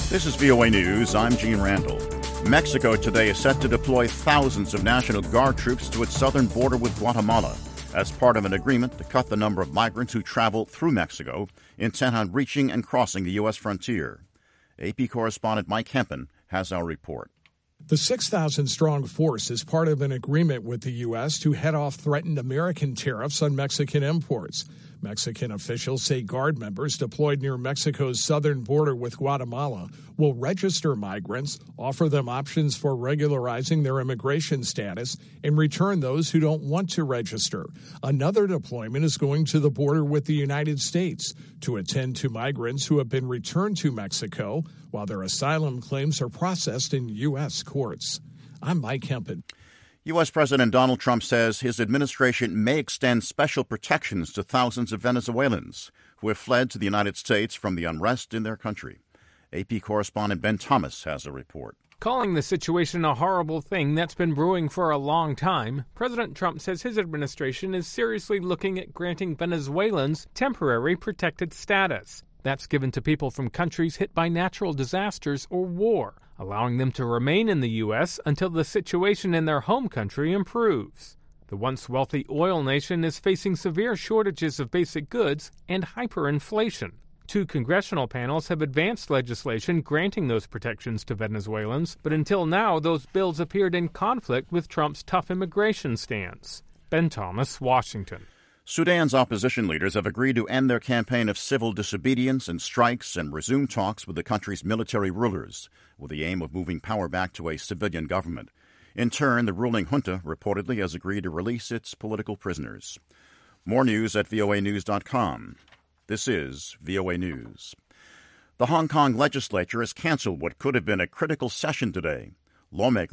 This is VOA News. I'm Gene Randall. Mexico today is set to deploy thousands of National Guard troops to its southern border with Guatemala as part of an agreement to cut the number of migrants who travel through Mexico, intent on reaching and crossing the U.S. frontier. AP correspondent Mike Hempen has our report. The 6,000-strong force is part of an agreement with the U.S. to head off threatened American tariffs on Mexican imports. Mexican officials say Guard members deployed near Mexico's southern border with Guatemala will register migrants, offer them options for regularizing their immigration status, and return those who don't want to register. Another deployment is going to the border with the United States to attend to migrants who have been returned to Mexico while their asylum claims are processed in U.S. courts. I'm Mike Hempen. U.S. President Donald Trump says his administration may extend special protections to thousands of Venezuelans who have fled to the United States from the unrest in their country. AP correspondent Ben Thomas has a report. Calling the situation a horrible thing that's been brewing for a long time, President Trump says his administration is seriously looking at granting Venezuelans temporary protected status. That's given to people from countries hit by natural disasters or war, allowing them to remain in the U.S. until the situation in their home country improves. The once wealthy oil nation is facing severe shortages of basic goods and hyperinflation. 2 congressional panels have advanced legislation granting those protections to Venezuelans, but until now those bills appeared in conflict with Trump's tough immigration stance. Ben Thomas, Washington. Sudan's opposition leaders have agreed to end their campaign of civil disobedience and strikes and resume talks with the country's military rulers, with the aim of moving power back to a civilian government. In turn, the ruling junta reportedly has agreed to release its political prisoners. More news at voanews.com. This is VOA News. The Hong Kong legislature has canceled what could have been a critical session today. Lawmakers